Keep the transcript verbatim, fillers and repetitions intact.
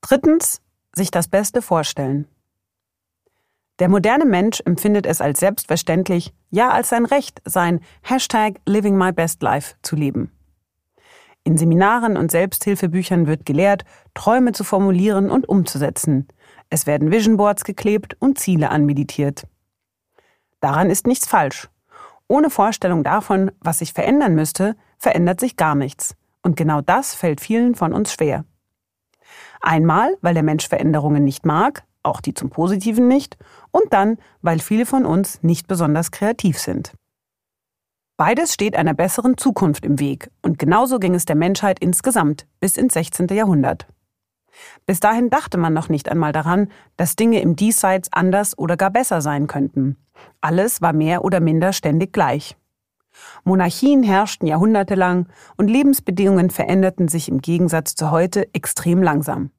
Drittens, sich das Beste vorstellen. Der moderne Mensch empfindet es als selbstverständlich, ja als sein Recht, sein Hashtag Living My Best Life zu leben. In Seminaren und Selbsthilfebüchern wird gelehrt, Träume zu formulieren und umzusetzen. Es werden Vision Boards geklebt und Ziele anmeditiert. Daran ist nichts falsch. Ohne Vorstellung davon, was sich verändern müsste, verändert sich gar nichts. Und genau das fällt vielen von uns schwer. Einmal, weil der Mensch Veränderungen nicht mag, auch die zum Positiven nicht, und dann, weil viele von uns nicht besonders kreativ sind. Beides steht einer besseren Zukunft im Weg und genauso ging es der Menschheit insgesamt bis ins sechzehnte Jahrhundert. Bis dahin dachte man noch nicht einmal daran, dass Dinge im Diesseits anders oder gar besser sein könnten. Alles war mehr oder minder ständig gleich. Monarchien herrschten jahrhundertelang und Lebensbedingungen veränderten sich im Gegensatz zu heute extrem langsam.